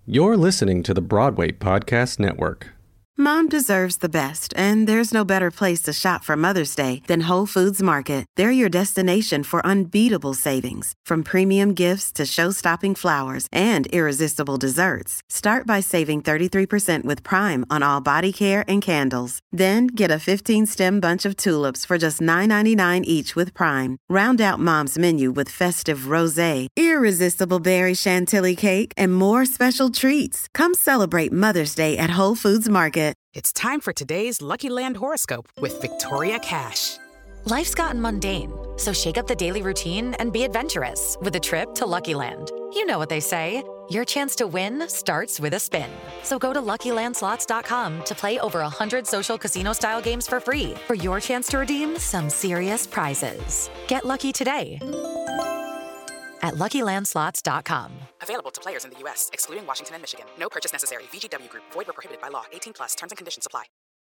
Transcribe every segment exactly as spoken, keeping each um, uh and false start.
You're listening to the Broadway Podcast Network. Mom deserves the best, and there's no better place to shop for Mother's Day than Whole Foods Market. They're your destination for unbeatable savings, from premium gifts to show-stopping flowers and irresistible desserts. Start by saving thirty-three percent with Prime on all body care and candles. Then get a fifteen-stem bunch of tulips for just nine ninety-nine each with Prime. Round out Mom's menu with festive rosé, irresistible berry chantilly cake, and more special treats. Come celebrate Mother's Day at Whole Foods Market. It's time for today's Lucky Land horoscope with Victoria Cash. Life's gotten mundane, so shake up the daily routine and be adventurous with a trip to Lucky Land. You know what they say, your chance to win starts with a spin. So go to Lucky Land Slots dot com to play over one hundred social casino-style games for free for your chance to redeem some serious prizes. Get lucky today at Lucky Land Slots dot com. Available to players in the U S, excluding Washington and Michigan. No purchase necessary. V G W Group. Void where prohibited by law. eighteen plus. Terms and conditions apply.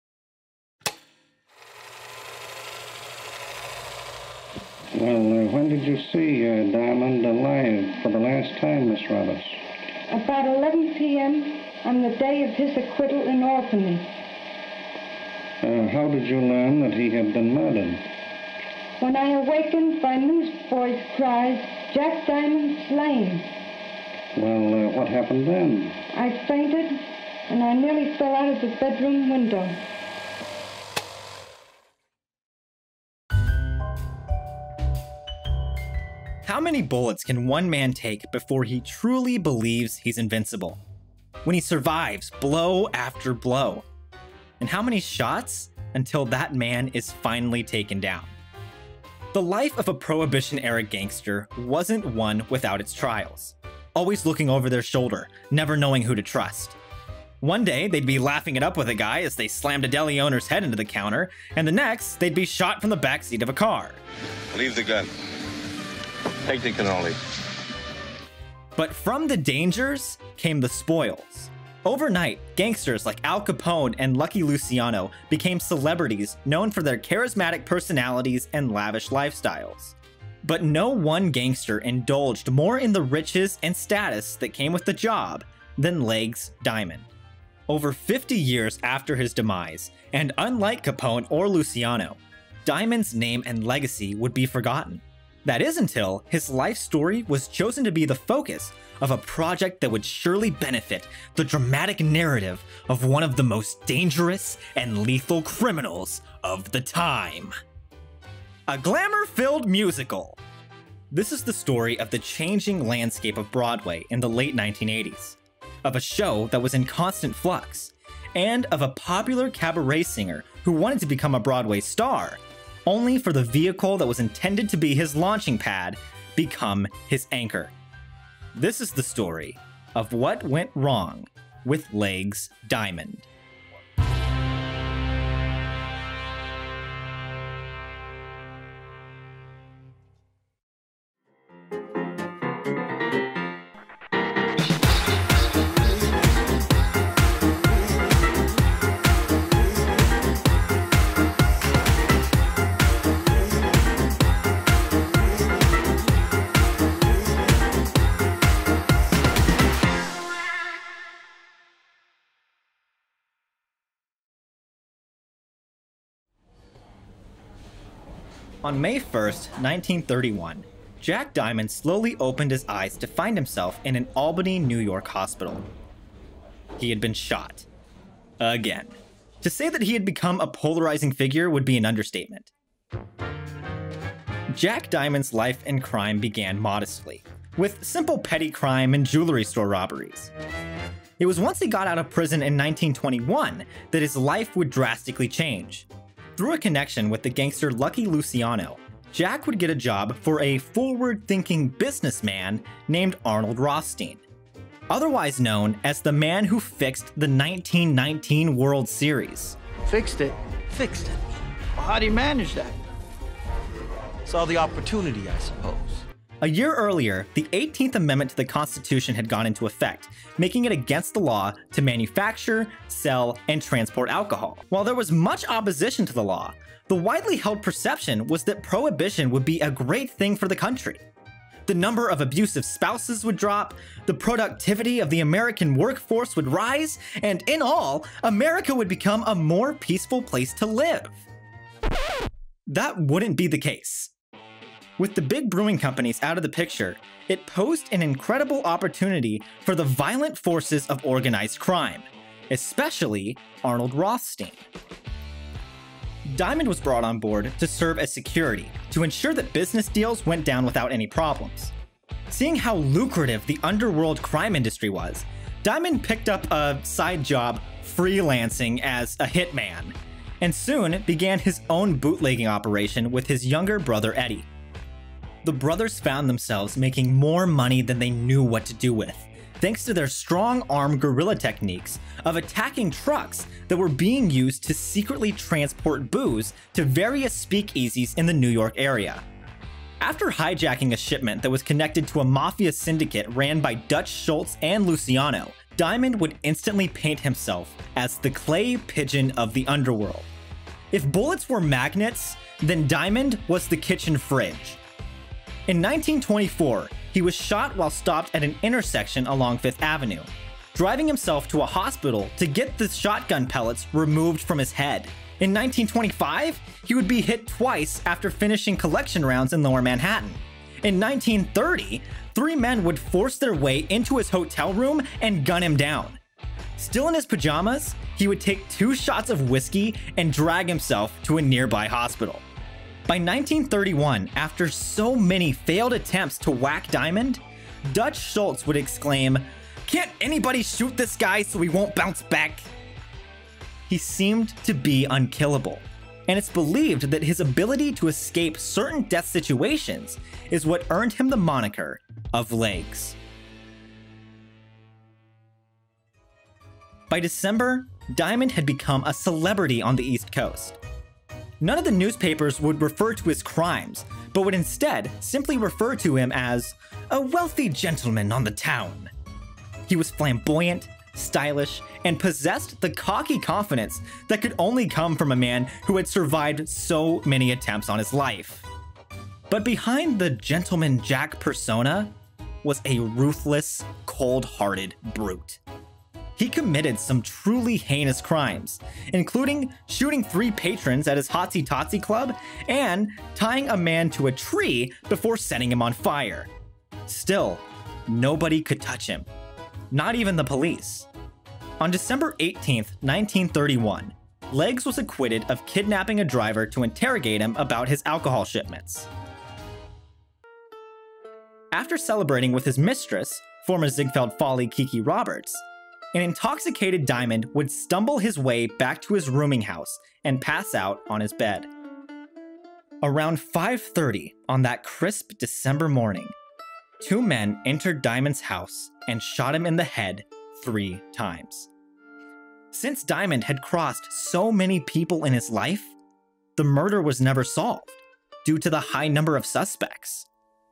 Well, uh, when did you see uh, Diamond alive for the last time, Miss Roberts? About eleven p.m. on the day of his acquittal in Albany. Uh, how did you learn that he had been murdered? When I awakened by newsboys' cries, "Jack Diamond slain." Well, uh, what happened then? I fainted, and I nearly fell out of the bedroom window. How many bullets can one man take before he truly believes he's invincible? When he survives blow after blow? And how many shots until that man is finally taken down? The life of a Prohibition-era gangster wasn't one without its trials. Always looking over their shoulder, never knowing who to trust. One day, they'd be laughing it up with a guy as they slammed a deli owner's head into the counter, and the next, they'd be shot from the backseat of a car. Leave the gun. Take the cannoli. But from the dangers came the spoils. Overnight, gangsters like Al Capone and Lucky Luciano became celebrities known for their charismatic personalities and lavish lifestyles. But no one gangster indulged more in the riches and status that came with the job than Legs Diamond. Over fifty years after his demise, and unlike Capone or Luciano, Diamond's name and legacy would be forgotten. That is until his life story was chosen to be the focus of a project that would surely benefit the dramatic narrative of one of the most dangerous and lethal criminals of the time. A glamour-filled musical. This is the story of the changing landscape of Broadway in the late nineteen eighties, of a show that was in constant flux, and of a popular cabaret singer who wanted to become a Broadway star, only for the vehicle that was intended to be his launching pad become his anchor. This is the story of what went wrong with Legs Diamond. On May first, nineteen thirty-one, Jack Diamond slowly opened his eyes to find himself in an Albany, New York hospital. He had been shot. Again. To say that he had become a polarizing figure would be an understatement. Jack Diamond's life in crime began modestly, with simple petty crime and jewelry store robberies. It was once he got out of prison in nineteen twenty-one that his life would drastically change. Through a connection with the gangster Lucky Luciano, Jack would get a job for a forward-thinking businessman named Arnold Rothstein, otherwise known as the man who fixed the nineteen nineteen World Series. Fixed it? Fixed it. Well, how do you manage that? Saw the opportunity, I suppose. A year earlier, the eighteenth Amendment to the Constitution had gone into effect, making it against the law to manufacture, sell, and transport alcohol. While there was much opposition to the law, the widely held perception was that prohibition would be a great thing for the country. the number of abusive spouses would drop, the productivity of the American workforce would rise, and in all, America would become a more peaceful place to live. That wouldn't be the case. With the big brewing companies out of the picture, it posed an incredible opportunity for the violent forces of organized crime, especially Arnold Rothstein. Diamond was brought on board to serve as security to ensure that business deals went down without any problems. Seeing how lucrative the underworld crime industry was, Diamond picked up a side job freelancing as a hitman, and soon began his own bootlegging operation with his younger brother Eddie. The brothers found themselves making more money than they knew what to do with, thanks to their strong-arm guerrilla techniques of attacking trucks that were being used to secretly transport booze to various speakeasies in the New York area. After hijacking a shipment that was connected to a mafia syndicate ran by Dutch Schultz and Luciano, Diamond would instantly paint himself as the clay pigeon of the underworld. If bullets were magnets, then Diamond was the kitchen fridge. In nineteen twenty-four, he was shot while stopped at an intersection along Fifth Avenue, driving himself to a hospital to get the shotgun pellets removed from his head. In nineteen twenty-five, he would be hit twice after finishing collection rounds in Lower Manhattan. In nineteen thirty, three men would force their way into his hotel room and gun him down. Still in his pajamas, he would take two shots of whiskey and drag himself to a nearby hospital. By nineteen thirty-one, after so many failed attempts to whack Diamond, Dutch Schultz would exclaim, "Can't anybody shoot this guy so he won't bounce back?" He seemed to be unkillable, and it's believed that his ability to escape certain death situations is what earned him the moniker of Legs. By December, Diamond had become a celebrity on the East Coast. None of the newspapers would refer to his crimes, but would instead simply refer to him as a wealthy gentleman on the town. He was flamboyant, stylish, and possessed the cocky confidence that could only come from a man who had survived so many attempts on his life. But behind the Gentleman Jack persona was a ruthless, cold-hearted brute. He committed some truly heinous crimes, including shooting three patrons at his Hotsy Totsy club and tying a man to a tree before setting him on fire. Still, nobody could touch him, not even the police. On December eighteenth, nineteen thirty-one, Legs was acquitted of kidnapping a driver to interrogate him about his alcohol shipments. After celebrating with his mistress, former Ziegfeld Folly Kiki Roberts, an intoxicated Diamond would stumble his way back to his rooming house and pass out on his bed. Around five thirty on that crisp December morning, two men entered Diamond's house and shot him in the head three times. Since Diamond had crossed so many people in his life, the murder was never solved due to the high number of suspects.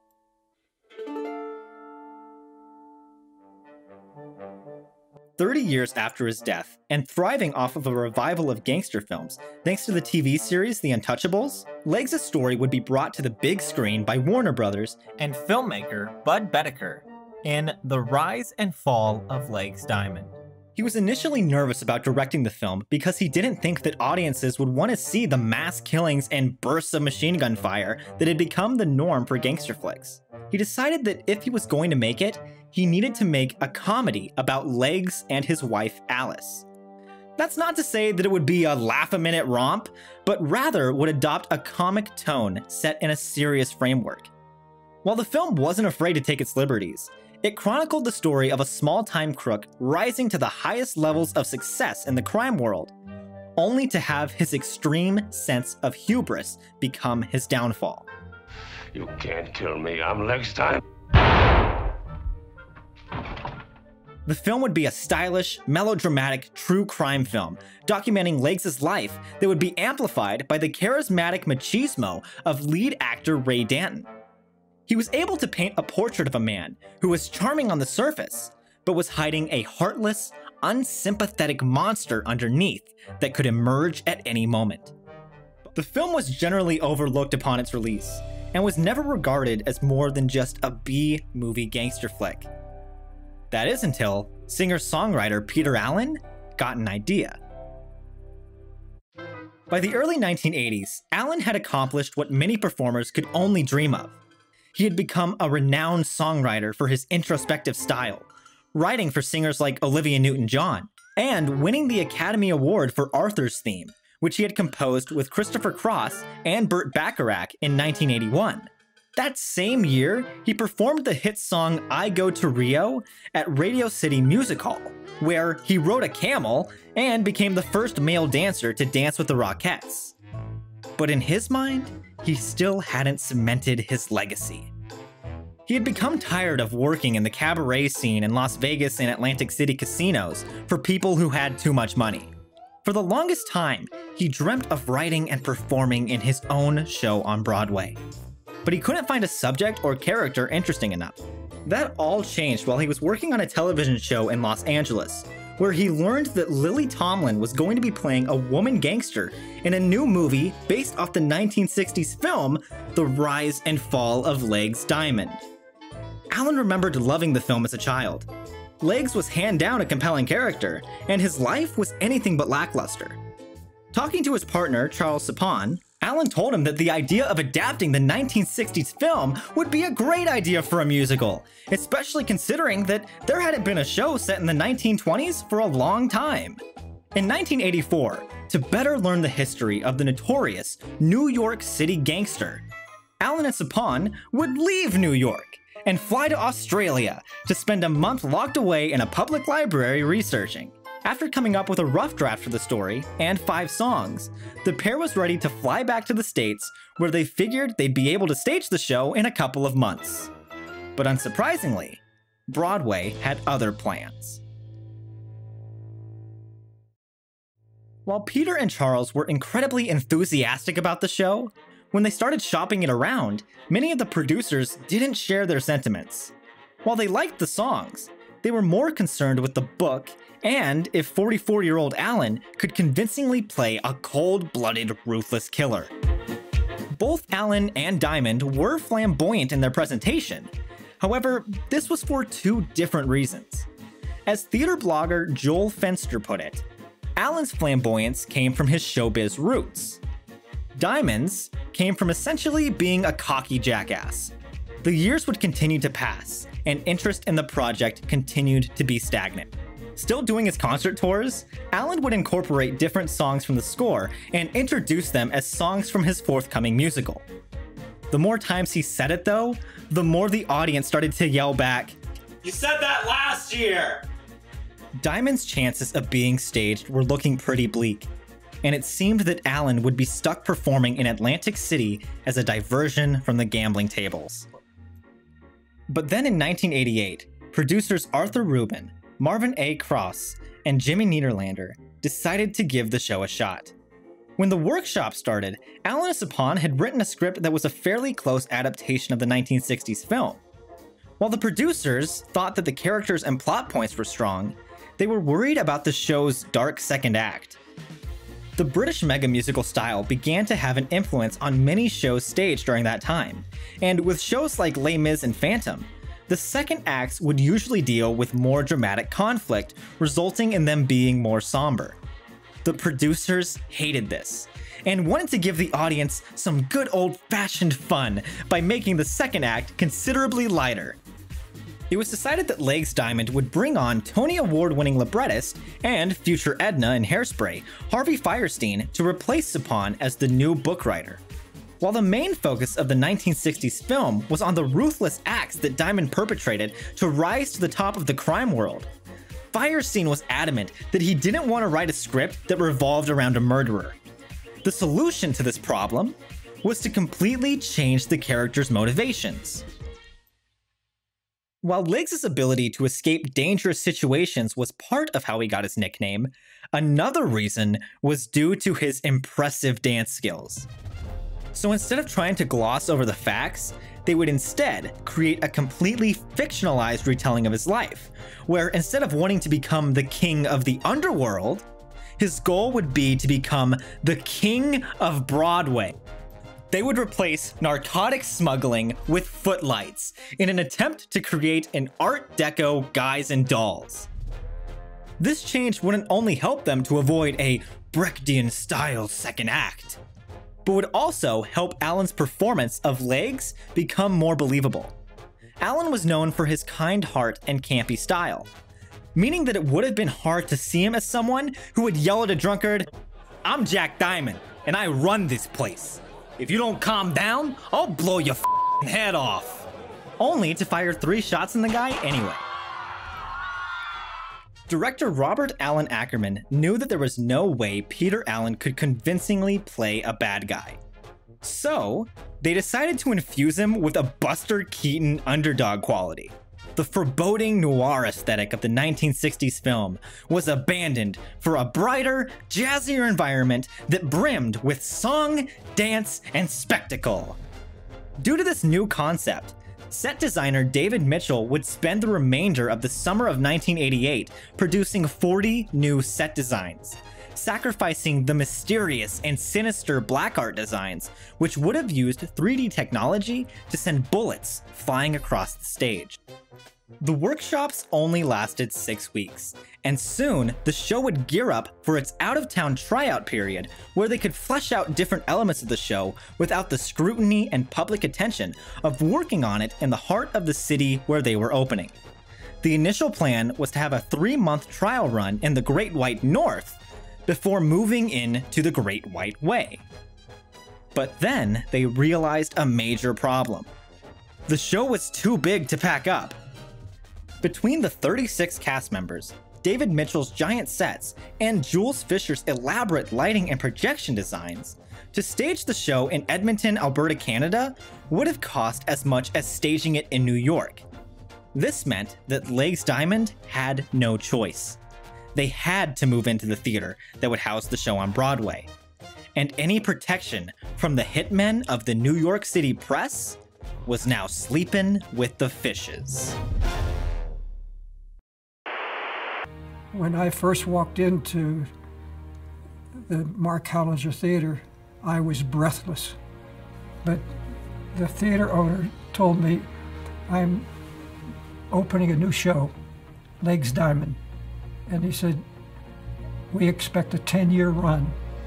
thirty years after his death, and thriving off of a revival of gangster films thanks to the T V series The Untouchables, Legs' story would be brought to the big screen by Warner Brothers and filmmaker Bud Bedecker in The Rise and Fall of Legs Diamond. He was initially nervous about directing the film because he didn't think that audiences would want to see the mass killings and bursts of machine gun fire that had become the norm for gangster flicks. He decided that if he was going to make it, he needed to make a comedy about Legs and his wife Alice. That's not to say that it would be a laugh-a-minute romp, but rather would adopt a comic tone set in a serious framework. While the film wasn't afraid to take its liberties, it chronicled the story of a small-time crook rising to the highest levels of success in the crime world, only to have his extreme sense of hubris become his downfall. You can't kill me, I'm Legs Time. The film would be a stylish, melodramatic, true crime film, documenting Legs' life that would be amplified by the charismatic machismo of lead actor Ray Danton. He was able to paint a portrait of a man who was charming on the surface, but was hiding a heartless, unsympathetic monster underneath that could emerge at any moment. The film was generally overlooked upon its release, and was never regarded as more than just a B-movie gangster flick. That is until singer-songwriter Peter Allen got an idea. By the early nineteen eighties, Allen had accomplished what many performers could only dream of. He had become a renowned songwriter for his introspective style, writing for singers like Olivia Newton-John, and winning the Academy Award for Arthur's Theme, which he had composed with Christopher Cross and Burt Bacharach in nineteen eighty-one. That same year, he performed the hit song I Go to Rio at Radio City Music Hall, where he rode a camel and became the first male dancer to dance with the Rockettes. But in his mind, he still hadn't cemented his legacy. He had become tired of working in the cabaret scene in Las Vegas and Atlantic City casinos for people who had too much money. For the longest time, he dreamt of writing and performing in his own show on Broadway. But he couldn't find a subject or character interesting enough. That all changed while he was working on a television show in Los Angeles, where he learned that Lily Tomlin was going to be playing a woman gangster in a new movie based off the nineteen sixties film The Rise and Fall of Legs Diamond. Allen remembered loving the film as a child. Legs was hand down a compelling character, and his life was anything but lackluster. Talking to his partner, Charles Sapon, Allen told him that the idea of adapting the nineteen sixties film would be a great idea for a musical, especially considering that there hadn't been a show set in the nineteen twenties for a long time. In nineteen eighty-four, to better learn the history of the notorious New York City gangster, Allen and Sapon would leave New York and fly to Australia to spend a month locked away in a public library researching. After coming up with a rough draft for the story and five songs, the pair was ready to fly back to the States, where they figured they'd be able to stage the show in a couple of months. But unsurprisingly, Broadway had other plans. While Peter and Charles were incredibly enthusiastic about the show, when they started shopping it around, many of the producers didn't share their sentiments. While they liked the songs, they were more concerned with the book and if forty-four-year-old Allen could convincingly play a cold-blooded, ruthless killer. Both Allen and Diamond were flamboyant in their presentation. However, this was for two different reasons. As theater blogger Joel Fenster put it, Allen's flamboyance came from his showbiz roots. Diamond's came from essentially being a cocky jackass. The years would continue to pass, and interest in the project continued to be stagnant. Still doing his concert tours, Allen would incorporate different songs from the score and introduce them as songs from his forthcoming musical. The more times he said it though, the more the audience started to yell back, "You said that last year!" Diamond's chances of being staged were looking pretty bleak, and it seemed that Allen would be stuck performing in Atlantic City as a diversion from the gambling tables. But then in nineteen eighty-eight, producers Arthur Rubin, Marvin A. Cross, and Jimmy Niederlander decided to give the show a shot. When the workshop started, Allen and Sapon had written a script that was a fairly close adaptation of the nineteen sixties film. While the producers thought that the characters and plot points were strong, they were worried about the show's dark second act. The British mega musical style began to have an influence on many shows staged during that time, and with shows like Les Mis and Phantom, the second acts would usually deal with more dramatic conflict, resulting in them being more somber. The producers hated this, and wanted to give the audience some good old-fashioned fun by making the second act considerably lighter. It was decided that Legs Diamond would bring on Tony Award-winning librettist and future Edna in Hairspray, Harvey Fierstein, to replace Sapon as the new book writer. While the main focus of the nineteen sixties film was on the ruthless acts that Diamond perpetrated to rise to the top of the crime world, Fierstein was adamant that he didn't want to write a script that revolved around a murderer. The solution to this problem was to completely change the character's motivations. While Legs' ability to escape dangerous situations was part of how he got his nickname, another reason was due to his impressive dance skills. So instead of trying to gloss over the facts, they would instead create a completely fictionalized retelling of his life, where instead of wanting to become the king of the underworld, his goal would be to become the king of Broadway. They would replace narcotic smuggling with footlights in an attempt to create an Art Deco Guys and Dolls. This change wouldn't only help them to avoid a Brechtian-style second act, but would also help Alan's performance of Legs become more believable. Alan was known for his kind heart and campy style, meaning that it would have been hard to see him as someone who would yell at a drunkard, "I'm Jack Diamond, and I run this place. If you don't calm down, I'll blow your f***ing head off," only to fire three shots in the guy anyway. Director Robert Alan Ackerman knew that there was no way Peter Allen could convincingly play a bad guy. So, they decided to infuse him with a Buster Keaton underdog quality. The foreboding noir aesthetic of the nineteen sixties film was abandoned for a brighter, jazzier environment that brimmed with song, dance, and spectacle. Due to this new concept, set designer David Mitchell would spend the remainder of the summer of nineteen eighty-eight producing forty new set designs, sacrificing the mysterious and sinister black art designs, which would have used three D technology to send bullets flying across the stage. The workshops only lasted six weeks, and soon the show would gear up for its out-of-town tryout period where they could flesh out different elements of the show without the scrutiny and public attention of working on it in the heart of the city where they were opening. The initial plan was to have a three-month trial run in the Great White North before moving in to the Great White Way. But then they realized a major problem. The show was too big to pack up. Between the thirty-six cast members, David Mitchell's giant sets, and Jules Fisher's elaborate lighting and projection designs, to stage the show in Edmonton, Alberta, Canada would have cost as much as staging it in New York. This meant that Legs Diamond had no choice. They had to move into the theater that would house the show on Broadway. And any protection from the hitmen of the New York City press was now sleeping with the fishes. When I first walked into the Mark Hellinger Theater, I was breathless. But the theater owner told me, "I'm opening a new show, Legs Diamond." And he said, "We expect a ten-year run."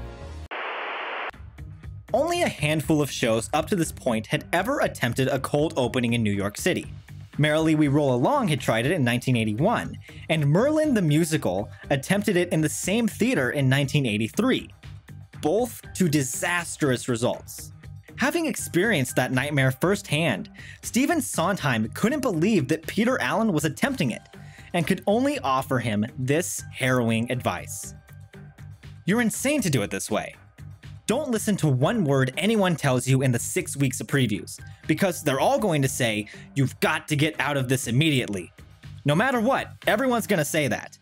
Only a handful of shows up to this point had ever attempted a cold opening in New York City. Merrily We Roll Along had tried it in nineteen eighty-one, and Merlin the Musical attempted it in the same theater in nineteen eighty-three, both to disastrous results. Having experienced that nightmare firsthand, Stephen Sondheim couldn't believe that Peter Allen was attempting it, and could only offer him this harrowing advice. "You're insane to do it this way. Don't listen to one word anyone tells you in the six weeks of previews, because they're all going to say, 'You've got to get out of this immediately.' No matter what, everyone's gonna say that."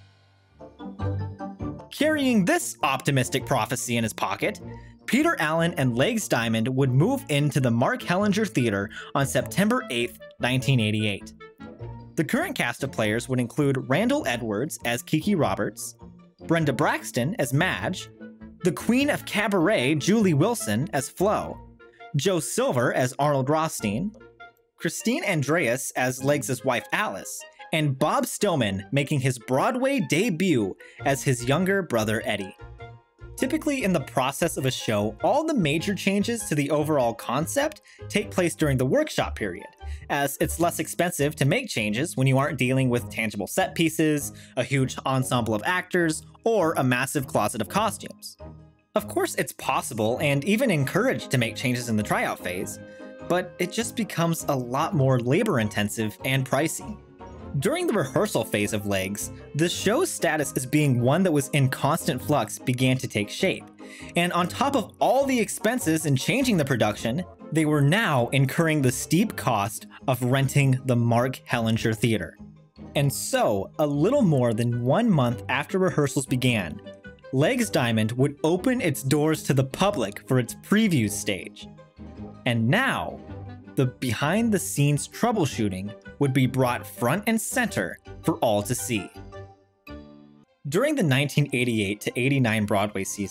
Carrying this optimistic prophecy in his pocket, Peter Allen and Legs Diamond would move into the Mark Hellinger Theater on September eighth, nineteen eighty-eight. The current cast of players would include Randall Edwards as Kiki Roberts, Brenda Braxton as Madge, the Queen of Cabaret, Julie Wilson, as Flo, Joe Silver as Arnold Rothstein, Christine Andreas as Legs' wife Alice, and Bob Stillman making his Broadway debut as his younger brother Eddie. Typically in the process of a show, all the major changes to the overall concept take place during the workshop period, as it's less expensive to make changes when you aren't dealing with tangible set pieces, a huge ensemble of actors, or a massive closet of costumes. Of course, it's possible and even encouraged to make changes in the tryout phase, but it just becomes a lot more labor-intensive and pricey. During the rehearsal phase of Legs, the show's status as being one that was in constant flux began to take shape, and on top of all the expenses in changing the production, they were now incurring the steep cost of renting the Mark Hellinger Theater. And so, a little more than one month after rehearsals began, Legs Diamond would open its doors to the public for its preview stage. And now, the behind-the-scenes troubleshooting would be brought front and center for all to see. During the nineteen eighty-eight to eighty-nine Broadway season,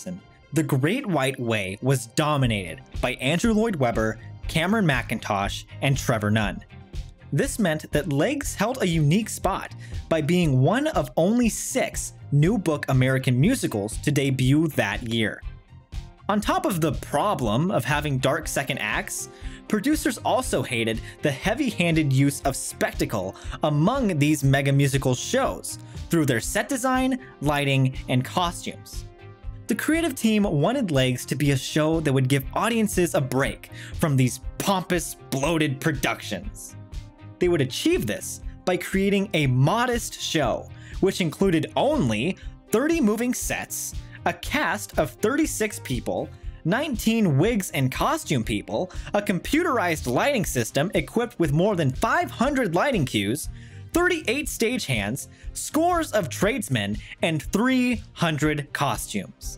The Great White Way was dominated by Andrew Lloyd Webber, Cameron Mackintosh, and Trevor Nunn. This meant that Legs held a unique spot by being one of only six New Book American musicals to debut that year. On top of the problem of having dark second acts, producers also hated the heavy-handed use of spectacle among these mega musical shows through their set design, lighting, and costumes. The creative team wanted Legs to be a show that would give audiences a break from these pompous, bloated productions. They would achieve this by creating a modest show, which included only thirty moving sets, a cast of thirty-six people, nineteen wigs and costume people, a computerized lighting system equipped with more than five hundred lighting cues, thirty-eight stagehands, scores of tradesmen, and three hundred costumes.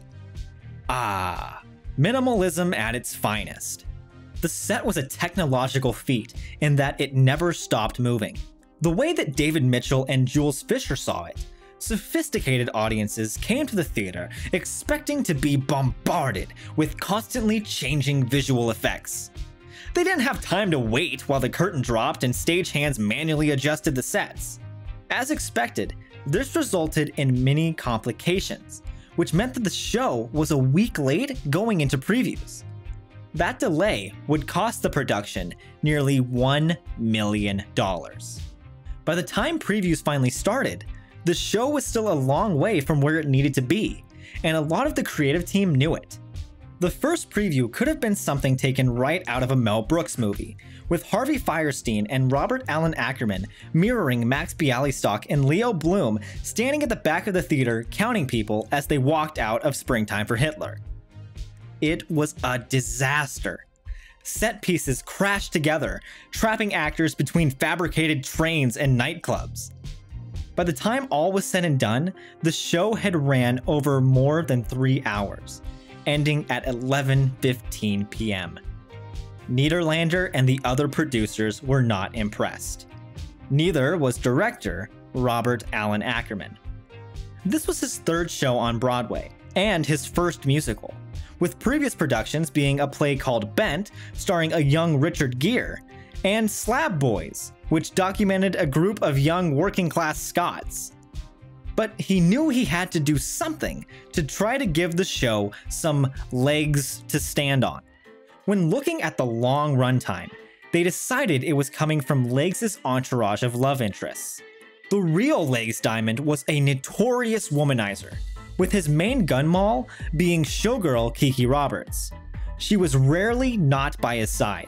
Ah, minimalism at its finest. The set was a technological feat in that it never stopped moving. The way that David Mitchell and Jules Fisher saw it, sophisticated audiences came to the theater expecting to be bombarded with constantly changing visual effects. They didn't have time to wait while the curtain dropped and stagehands manually adjusted the sets. As expected, this resulted in many complications, which meant that the show was a week late going into previews. That delay would cost the production nearly one million dollars. By the time previews finally started, the show was still a long way from where it needed to be, and a lot of the creative team knew it. The first preview could have been something taken right out of a Mel Brooks movie, with Harvey Fierstein and Robert Allen Ackerman mirroring Max Bialystock and Leo Bloom standing at the back of the theater counting people as they walked out of Springtime for Hitler. It was a disaster. Set pieces crashed together, trapping actors between fabricated trains and nightclubs. By the time all was said and done, the show had ran over more than three hours, ending at eleven fifteen p m Niederlander and the other producers were not impressed. Neither was director Robert Allen Ackerman. This was his third show on Broadway, and his first musical, with previous productions being a play called Bent, starring a young Richard Gere, and Slab Boys, which documented a group of young working-class Scots. But he knew he had to do something to try to give the show some legs to stand on. When looking at the long runtime, they decided it was coming from Legs' entourage of love interests. The real Legs Diamond was a notorious womanizer, with his main gun moll being showgirl Kiki Roberts. She was rarely not by his side.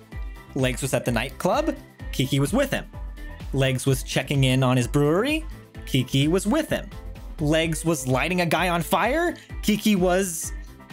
Legs was at the nightclub, Kiki was with him. Legs was checking in on his brewery, Kiki was with him. Legs was lighting a guy on fire, Kiki was...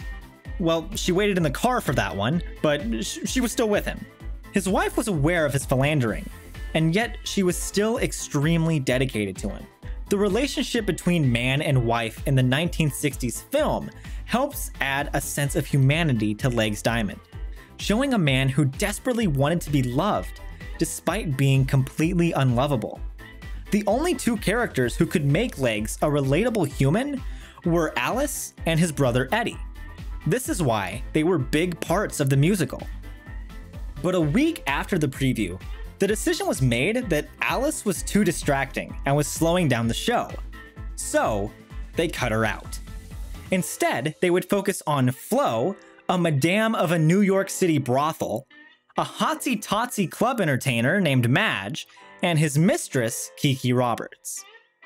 well, she waited in the car for that one, but sh- she was still with him. His wife was aware of his philandering, and yet she was still extremely dedicated to him. The relationship between man and wife in the nineteen sixties film helps add a sense of humanity to Legs Diamond, showing a man who desperately wanted to be loved despite being completely unlovable. The only two characters who could make Legs a relatable human were Alice and his brother Eddie. This is why they were big parts of the musical. But a week after the preview, the decision was made that Alice was too distracting and was slowing down the show. So, they cut her out. Instead, they would focus on Flo, a madame of a New York City brothel, a hotsy-totsy club entertainer named Madge, and his mistress, Kiki Roberts.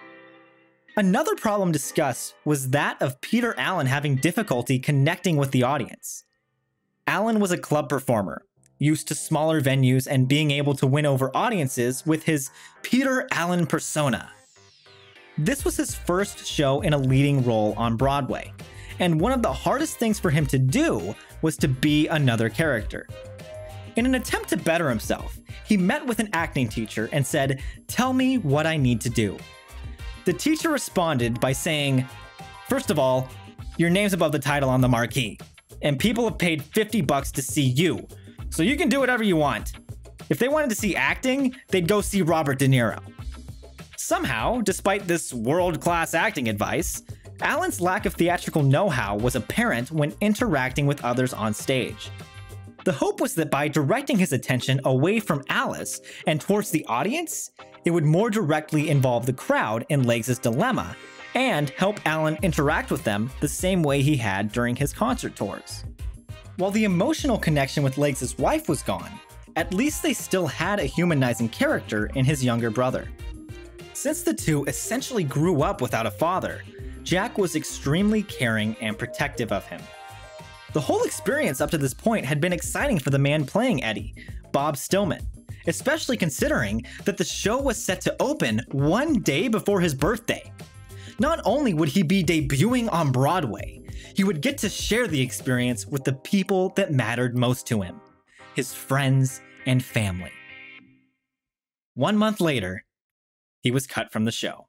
Another problem discussed was that of Peter Allen having difficulty connecting with the audience. Allen was a club performer, used to smaller venues and being able to win over audiences with his Peter Allen persona. This was his first show in a leading role on Broadway, and one of the hardest things for him to do was to be another character. In an attempt to better himself, he met with an acting teacher and said, "Tell me what I need to do." The teacher responded by saying, "First of all, your name's above the title on the marquee, and people have paid fifty bucks to see you, so you can do whatever you want. If they wanted to see acting, they'd go see Robert De Niro." Somehow, despite this world-class acting advice, Allen's lack of theatrical know-how was apparent when interacting with others on stage. The hope was that by directing his attention away from Alice and towards the audience, it would more directly involve the crowd in Legs' dilemma and help Allen interact with them the same way he had during his concert tours. While the emotional connection with Legs' wife was gone, at least they still had a humanizing character in his younger brother. Since the two essentially grew up without a father, Jack was extremely caring and protective of him. The whole experience up to this point had been exciting for the man playing Eddie, Bob Stillman, especially considering that the show was set to open one day before his birthday. Not only would he be debuting on Broadway, he would get to share the experience with the people that mattered most to him, his friends and family. One month later, he was cut from the show.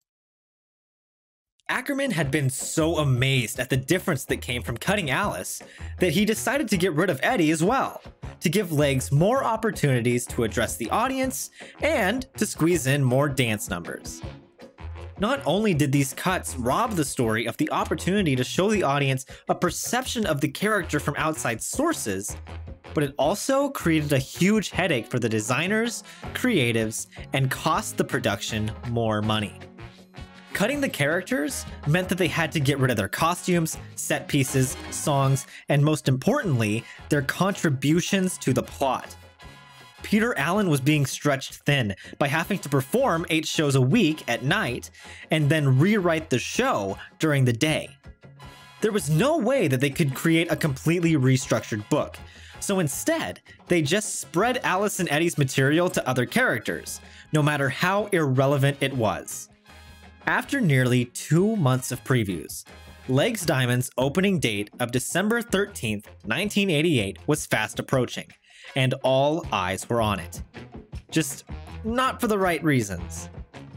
Ackerman had been so amazed at the difference that came from cutting Alice that he decided to get rid of Eddie as well, to give Legs more opportunities to address the audience and to squeeze in more dance numbers. Not only did these cuts rob the story of the opportunity to show the audience a perception of the character from outside sources, but it also created a huge headache for the designers, creatives, and cost the production more money. Cutting the characters meant that they had to get rid of their costumes, set pieces, songs, and most importantly, their contributions to the plot. Peter Allen was being stretched thin by having to perform eight shows a week at night and then rewrite the show during the day. There was no way that they could create a completely restructured book, so instead, they just spread Alice and Eddie's material to other characters, no matter how irrelevant it was. After nearly two months of previews, Legs Diamond's opening date of December thirteenth, nineteen eighty-eight was fast approaching, and all eyes were on it. Just not for the right reasons.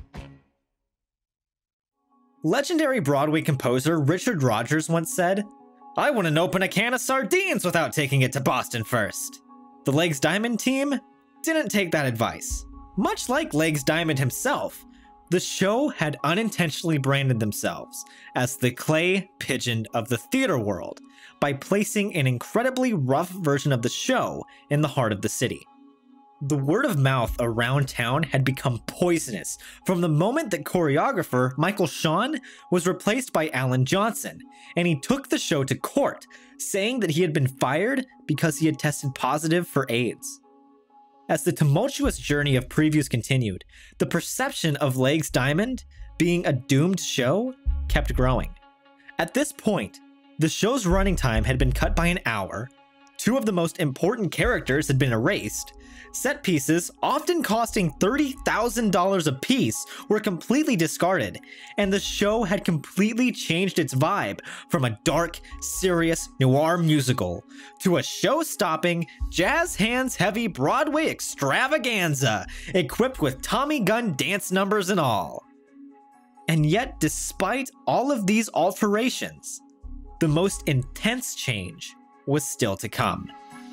Legendary Broadway composer Richard Rodgers once said, "I wouldn't open a can of sardines without taking it to Boston first." The Legs Diamond team didn't take that advice. Much like Legs Diamond himself, the show had unintentionally branded themselves as the clay pigeon of the theater world by placing an incredibly rough version of the show in the heart of the city. The word of mouth around town had become poisonous from the moment that choreographer Michael Shawn was replaced by Alan Johnson, and he took the show to court, saying that he had been fired because he had tested positive for AIDS. As the tumultuous journey of previews continued, the perception of Legs Diamond being a doomed show kept growing. At this point, the show's running time had been cut by an hour, two of the most important characters had been erased, set pieces, often costing thirty thousand dollars a piece, were completely discarded, and the show had completely changed its vibe from a dark, serious noir musical to a show-stopping, jazz hands-heavy Broadway extravaganza equipped with Tommy gun dance numbers and all. And yet, despite all of these alterations, the most intense change was still to come.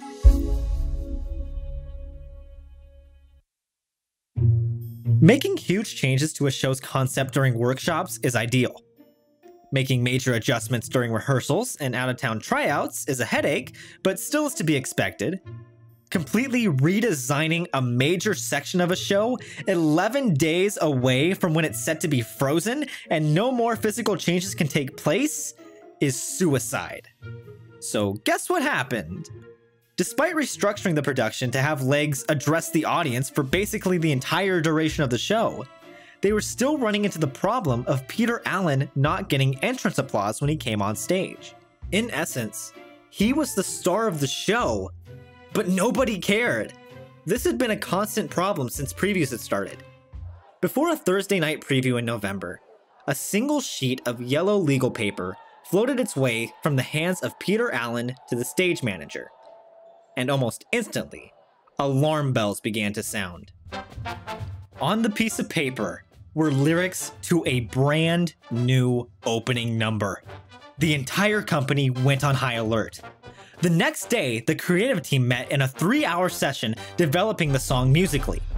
Making huge changes to a show's concept during workshops is ideal. Making major adjustments during rehearsals and out-of-town tryouts is a headache, but still is to be expected. Completely redesigning a major section of a show eleven days away from when it's set to be frozen and no more physical changes can take place is suicide. So guess what happened? Despite restructuring the production to have Legs address the audience for basically the entire duration of the show, they were still running into the problem of Peter Allen not getting entrance applause when he came on stage. In essence, he was the star of the show, but nobody cared. This had been a constant problem since previews had started. Before a Thursday night preview in November, a single sheet of yellow legal paper floated its way from the hands of Peter Allen to the stage manager. And almost instantly, alarm bells began to sound. On the piece of paper were lyrics to a brand new opening number. The entire company went on high alert. The next day, the creative team met in a three-hour session developing the song musically.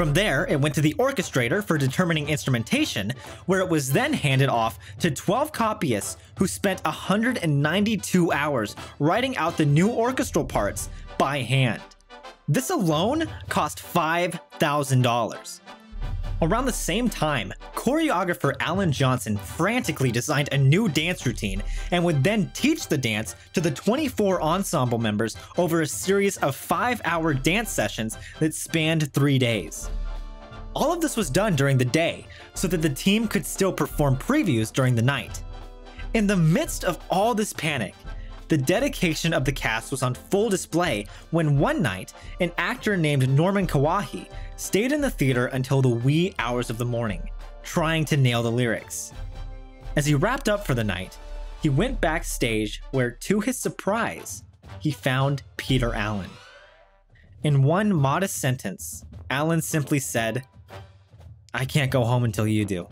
From there, it went to the orchestrator for determining instrumentation, where it was then handed off to twelve copyists who spent one hundred ninety-two hours writing out the new orchestral parts by hand. This alone cost five thousand dollars. Around the same time, choreographer Alan Johnson frantically designed a new dance routine and would then teach the dance to the twenty-four ensemble members over a series of five-hour dance sessions that spanned three days. All of this was done during the day so that the team could still perform previews during the night. In the midst of all this panic, the dedication of the cast was on full display when one night, an actor named Norman Kawahi stayed in the theater until the wee hours of the morning, trying to nail the lyrics. As he wrapped up for the night, he went backstage where, to his surprise, he found Peter Allen. In one modest sentence, Allen simply said, "I can't go home until you do."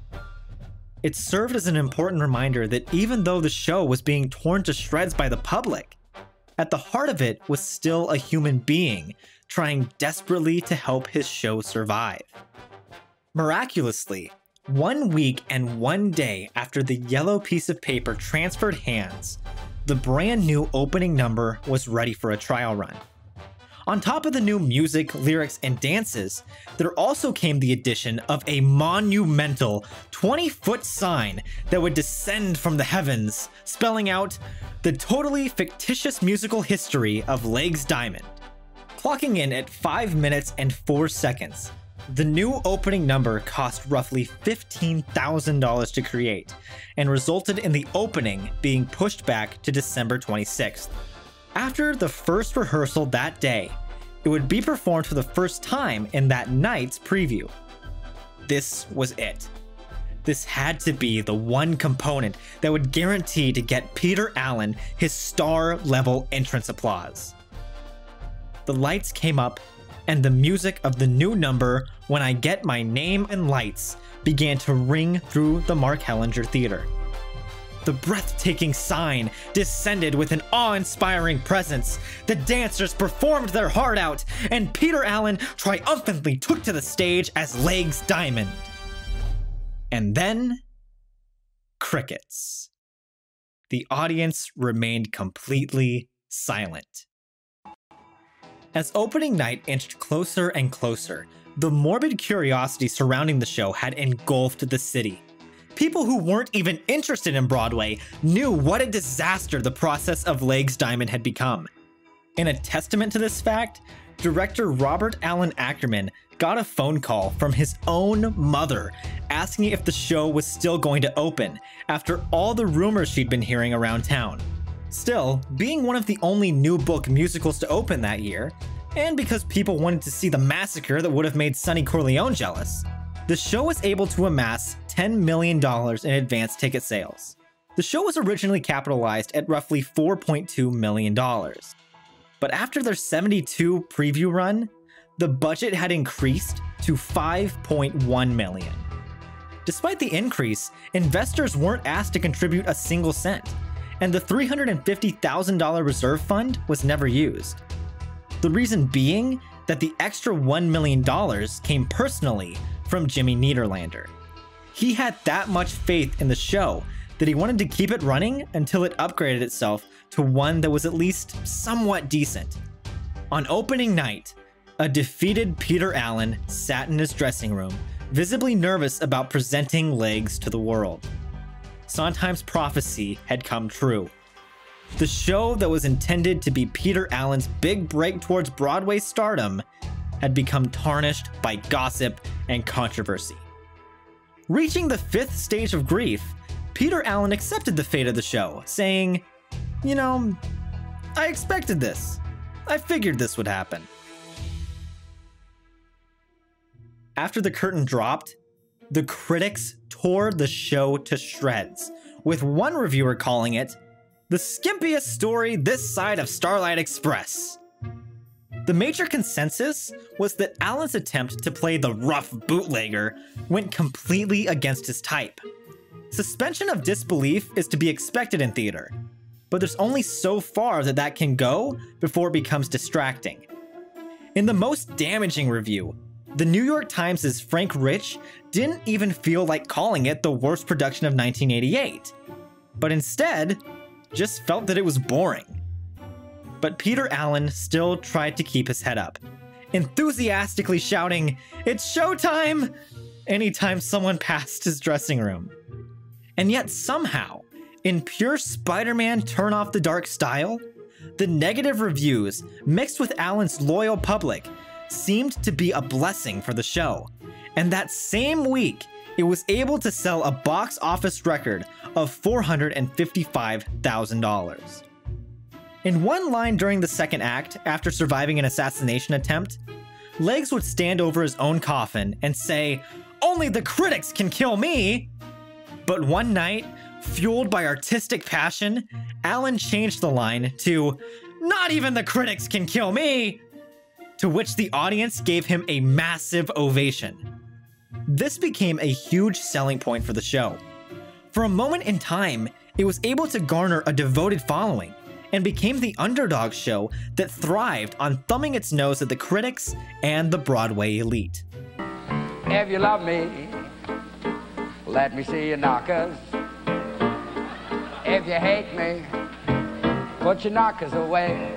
It served as an important reminder that even though the show was being torn to shreds by the public, at the heart of it was still a human being trying desperately to help his show survive. Miraculously, one week and one day after the yellow piece of paper transferred hands, the brand new opening number was ready for a trial run. On top of the new music, lyrics, and dances, there also came the addition of a monumental twenty-foot sign that would descend from the heavens, spelling out the totally fictitious musical history of Legs Diamond. Clocking in at five minutes and four seconds, the new opening number cost roughly fifteen thousand dollars to create, and resulted in the opening being pushed back to December twenty-sixth. After the first rehearsal that day, it would be performed for the first time in that night's preview. This was it. This had to be the one component that would guarantee to get Peter Allen his star-level entrance applause. The lights came up, and the music of the new number, When I Get My Name and Lights, began to ring through the Mark Hellinger Theater. The breathtaking sign descended with an awe-inspiring presence. The dancers performed their heart out, and Peter Allen triumphantly took to the stage as Legs Diamond. And then, crickets. The audience remained completely silent. As opening night inched closer and closer, the morbid curiosity surrounding the show had engulfed the city. People who weren't even interested in Broadway knew what a disaster the process of Legs Diamond had become. In a testament to this fact, director Robert Allen Ackerman got a phone call from his own mother asking if the show was still going to open after all the rumors she'd been hearing around town. Still, being one of the only new book musicals to open that year, and because people wanted to see the massacre that would have made Sonny Corleone jealous, the show was able to amass ten million dollars in advance ticket sales. The show was originally capitalized at roughly four point two million dollars. But after their seventy-two preview run, the budget had increased to five point one million dollars. Despite the increase, investors weren't asked to contribute a single cent, and the three hundred fifty thousand dollars reserve fund was never used. The reason being that the extra one million dollars came personally from Jimmy Niederlander. He had that much faith in the show that he wanted to keep it running until it upgraded itself to one that was at least somewhat decent. On opening night, a defeated Peter Allen sat in his dressing room, visibly nervous about presenting Legs to the world. Sondheim's prophecy had come true. The show that was intended to be Peter Allen's big break towards Broadway stardom had become tarnished by gossip and controversy. Reaching the fifth stage of grief, Peter Allen accepted the fate of the show, saying, "You know, I expected this. I figured this would happen." After the curtain dropped, the critics tore the show to shreds, with one reviewer calling it the skimpiest story this side of Starlight Express. The major consensus was that Allen's attempt to play the rough bootlegger went completely against his type. Suspension of disbelief is to be expected in theater, but there's only so far that that can go before it becomes distracting. In the most damaging review, The New York Times' Frank Rich didn't even feel like calling it the worst production of nineteen eighty-eight, but instead just felt that it was boring. But Peter Allen still tried to keep his head up, enthusiastically shouting, "It's showtime!" anytime someone passed his dressing room. And yet somehow, in pure Spider-Man turn off the dark style, the negative reviews mixed with Allen's loyal public seemed to be a blessing for the show. And that same week, it was able to sell a box office record of four hundred fifty-five thousand dollars. In one line during the second act, after surviving an assassination attempt, Legs would stand over his own coffin and say, "Only the critics can kill me!" But one night, fueled by artistic passion, Allen changed the line to, "Not even the critics can kill me!" to which the audience gave him a massive ovation. This became a huge selling point for the show. For a moment in time, it was able to garner a devoted following and became the underdog show that thrived on thumbing its nose at the critics and the Broadway elite. If you love me, let me see your knockers. If you hate me, put your knockers away.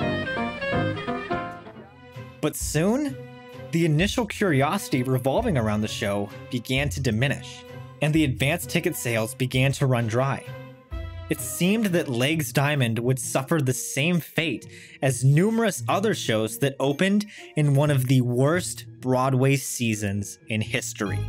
But soon, the initial curiosity revolving around the show began to diminish, and the advanced ticket sales began to run dry. It seemed that Legs Diamond would suffer the same fate as numerous other shows that opened in one of the worst Broadway seasons in history.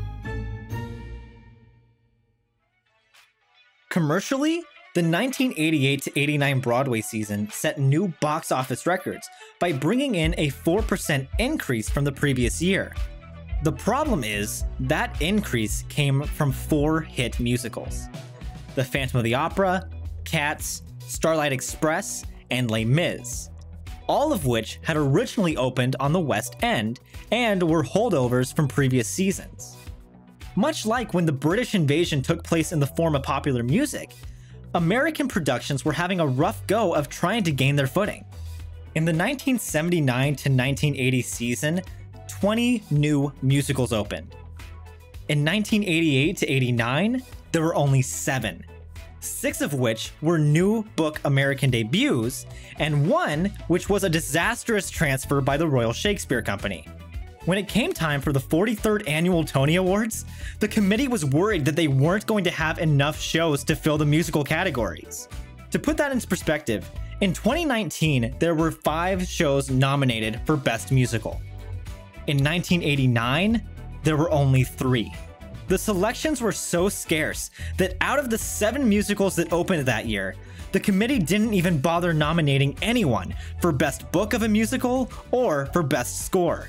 Commercially, the nineteen eighty-eight to eighty-nine Broadway season set new box office records by bringing in a four percent increase from the previous year. The problem is, that increase came from four hit musicals: The Phantom of the Opera, Cats, Starlight Express, and Les Mis, all of which had originally opened on the West End and were holdovers from previous seasons. Much like when the British invasion took place in the form of popular music, American productions were having a rough go of trying to gain their footing. In the nineteen seventy-nine to nineteen eighty season, twenty new musicals opened. In nineteen eighty-eight to eighty-nine, there were only seven, six of which were new book American debuts, and one which was a disastrous transfer by the Royal Shakespeare Company. When it came time for the forty-third Annual Tony Awards, the committee was worried that they weren't going to have enough shows to fill the musical categories. To put that into perspective, in twenty nineteen, there were five shows nominated for Best Musical. In nineteen eighty-nine, there were only three. The selections were so scarce that out of the seven musicals that opened that year, the committee didn't even bother nominating anyone for Best Book of a Musical or for Best Score.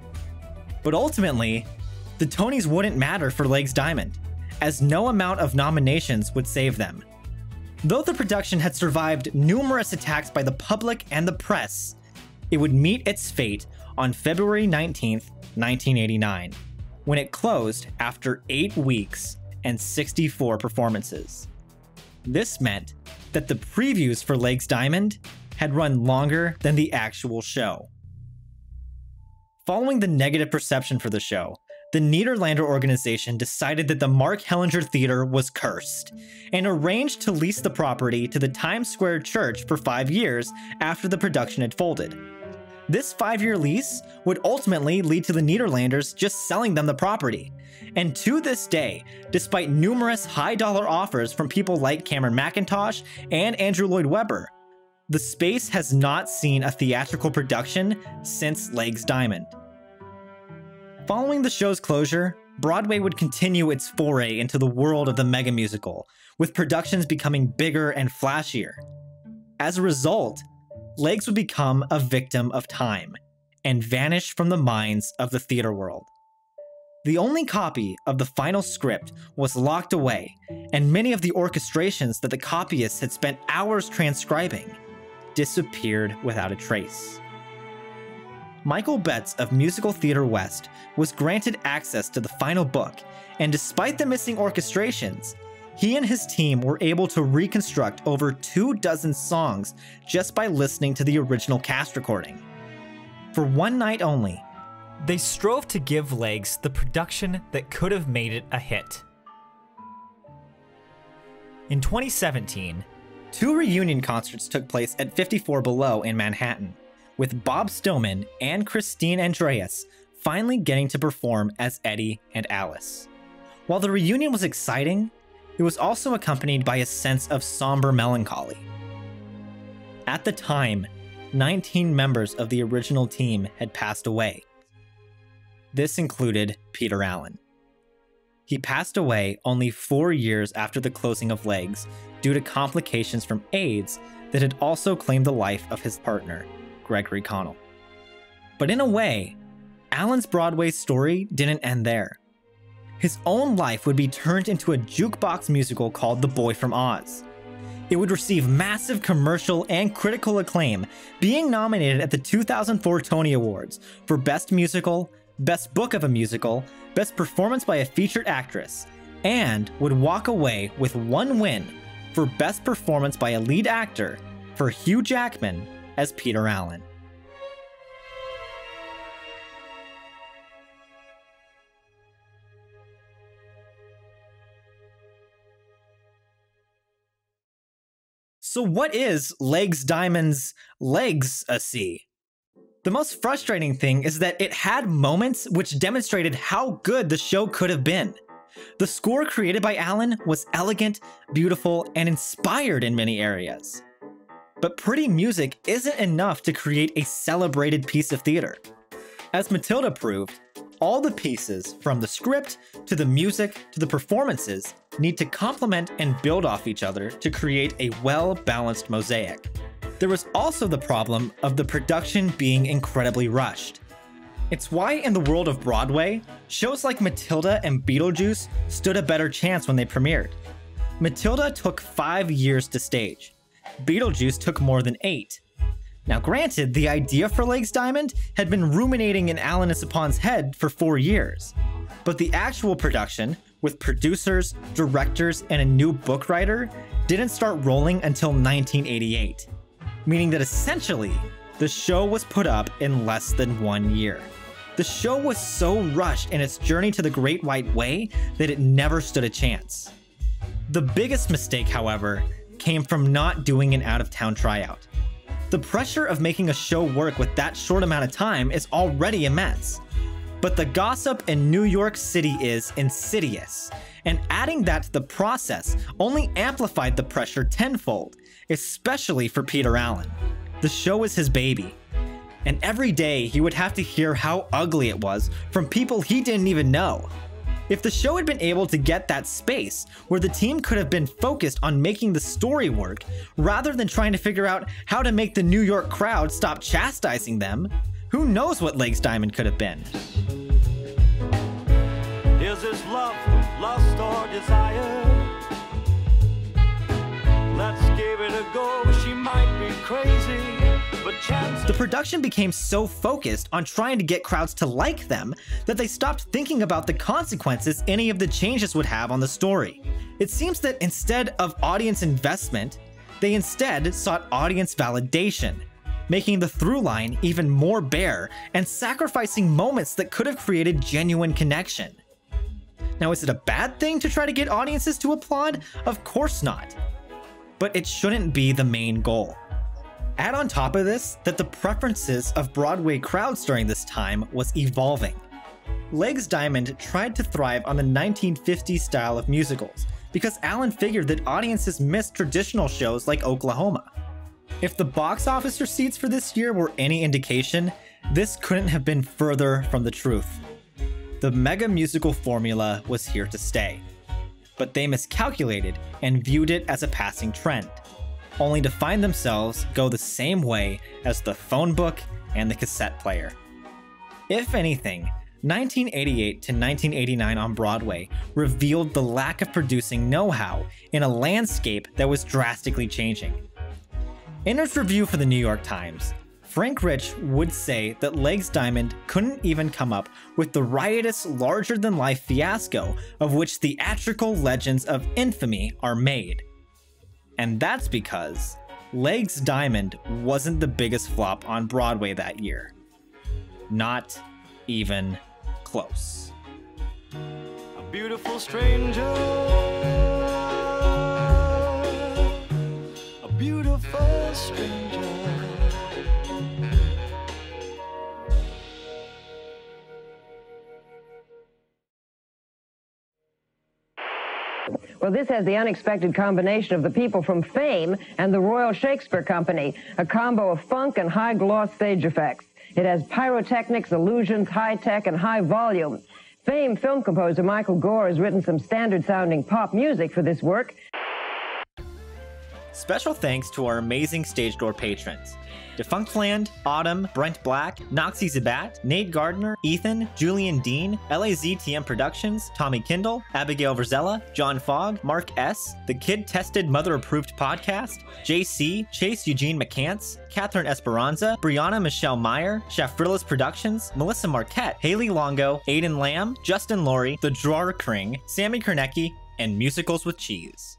But ultimately, the Tonys wouldn't matter for Legs Diamond, as no amount of nominations would save them. Though the production had survived numerous attacks by the public and the press, it would meet its fate on February nineteenth, nineteen eighty-nine, when it closed after eight weeks and sixty-four performances. This meant that the previews for Legs Diamond had run longer than the actual show. Following the negative perception for the show, the Nederlander organization decided that the Mark Hellinger Theater was cursed, and arranged to lease the property to the Times Square Church for five years after the production had folded. This five-year lease would ultimately lead to the Nederlanders just selling them the property, and to this day, despite numerous high-dollar offers from people like Cameron Mackintosh and Andrew Lloyd Webber, the space has not seen a theatrical production since Legs Diamond. Following the show's closure, Broadway would continue its foray into the world of the mega musical, with productions becoming bigger and flashier. As a result, Legs would become a victim of time and vanish from the minds of the theater world. The only copy of the final script was locked away, and many of the orchestrations that the copyists had spent hours transcribing disappeared without a trace. Michael Betts of Musical Theater West was granted access to the final book, and despite the missing orchestrations, he and his team were able to reconstruct over two dozen songs just by listening to the original cast recording. For one night only, They strove to give Legs the production that could have made it a hit. In twenty seventeen, two reunion concerts took place at fifty-four Below in Manhattan, with Bob Stillman and Christine Andreas finally getting to perform as Eddie and Alice. While the reunion was exciting, it was also accompanied by a sense of somber melancholy. At the time, nineteen members of the original team had passed away. This included Peter Allen. He passed away only four years after the closing of Legs due to complications from AIDS that had also claimed the life of his partner, Gregory Connell. But in a way, Allen's Broadway story didn't end there. His own life would be turned into a jukebox musical called The Boy from Oz. It would receive massive commercial and critical acclaim, being nominated at the two thousand four Tony Awards for Best Musical, Best Book of a Musical, Best Performance by a Featured Actress, and would walk away with one win for Best Performance by a Lead Actor for Hugh Jackman as Peter Allen. So what is Legs Diamond's legs-a-see? The most frustrating thing is that it had moments which demonstrated how good the show could have been. The score created by Allen was elegant, beautiful, and inspired in many areas. But pretty music isn't enough to create a celebrated piece of theater. As Matilda proved, all the pieces, from the script to the music to the performances, need to complement and build off each other to create a well-balanced mosaic. There was also the problem of the production being incredibly rushed. It's why in the world of Broadway, shows like Matilda and Beetlejuice stood a better chance when they premiered. Matilda took five years to stage. Beetlejuice took more than eight. Now granted, the idea for Legs Diamond had been ruminating in Allen Isapon's head for four years. But the actual production, with producers, directors, and a new book writer, didn't start rolling until nineteen eighty-eight. Meaning that essentially, the show was put up in less than one year. The show was so rushed in its journey to the Great White Way that it never stood a chance. The biggest mistake, however, came from not doing an out-of-town tryout. The pressure of making a show work with that short amount of time is already immense. But the gossip in New York City is insidious, and adding that to the process only amplified the pressure tenfold, especially for Peter Allen. The show is his baby, and every day he would have to hear how ugly it was from people he didn't even know. If the show had been able to get that space where the team could have been focused on making the story work rather than trying to figure out how to make the New York crowd stop chastising them, who knows what Legs Diamond could have been. Is this love, lust, or desire? Let's give it a go. She might be crazy, but chances... The production became so focused on trying to get crowds to like them that they stopped thinking about the consequences any of the changes would have on the story. It seems that instead of audience investment, they instead sought audience validation, making the through line even more bare and sacrificing moments that could have created genuine connection. Now, is it a bad thing to try to get audiences to applaud? Of course not. But it shouldn't be the main goal. Add on top of this that the preferences of Broadway crowds during this time was evolving. Legs Diamond tried to thrive on the nineteen fifties style of musicals because Allen figured that audiences missed traditional shows like Oklahoma. If the box office receipts for this year were any indication, this couldn't have been further from the truth. The mega musical formula was here to stay, but they miscalculated and viewed it as a passing trend, only to find themselves go the same way as the phone book and the cassette player. If anything, nineteen eighty-eight to nineteen eighty-nine on Broadway revealed the lack of producing know-how in a landscape that was drastically changing. In his review for the New York Times, Frank Rich would say that Legs Diamond couldn't even come up with the riotous, larger-than-life fiasco of which theatrical legends of infamy are made. And that's because Legs Diamond wasn't the biggest flop on Broadway that year. Not even close. A beautiful stranger. A beautiful stranger. Well, this has the unexpected combination of the people from Fame and the Royal Shakespeare Company, a combo of funk and high-gloss stage effects. It has pyrotechnics, illusions, high-tech, and high volume. Fame film composer Michael Gore has written some standard-sounding pop music for this work. Special thanks to our amazing Stage Door patrons: Defunctland, Autumn, Brent Black, Noxie Zabat, Nate Gardner, Ethan, Julian Dean, L A Z T M Productions, Tommy Kindle, Abigail Verzella, John Fogg, Mark S., The Kid Tested Mother Approved Podcast, J C, Chase Eugene McCants, Catherine Esperanza, Brianna Michelle Meyer, Shafrillas Productions, Melissa Marquette, Haley Longo, Aiden Lamb, Justin Laurie, The Drawer Kring, Sammy Kornecki, and Musicals with Cheese.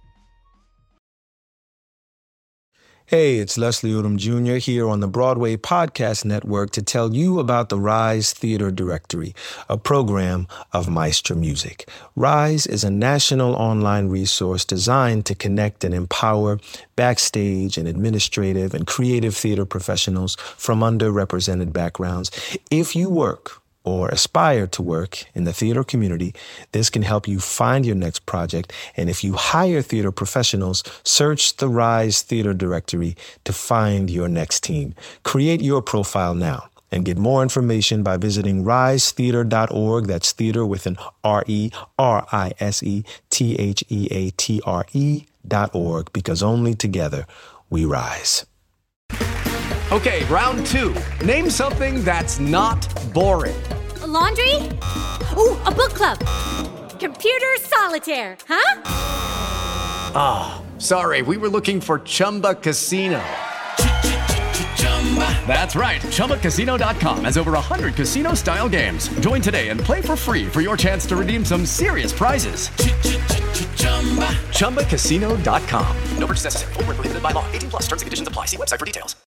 Hey, it's Leslie Odom Junior here on the Broadway Podcast Network to tell you about the Rise Theater Directory, a program of Maestro Music. Rise is a national online resource designed to connect and empower backstage and administrative and creative theater professionals from underrepresented backgrounds. If you work or aspire to work in the theater community, this can help you find your next project. And if you hire theater professionals, search the Rise Theater Directory to find your next team. Create your profile now and get more information by visiting rise theater dot org. That's theater with an R E, R I S E, T H E A T R E dot org, because only together we rise. Okay, round two. Name something that's not boring. A laundry? Ooh, a book club. Computer solitaire, huh? Ah, oh, sorry, we were looking for Chumba Casino. That's right, Chumba Casino dot com has over one hundred casino-style games. Join today and play for free for your chance to redeem some serious prizes. Chumba Casino dot com. No purchase necessary. Void where prohibited by law. eighteen plus terms and conditions apply. See website for details.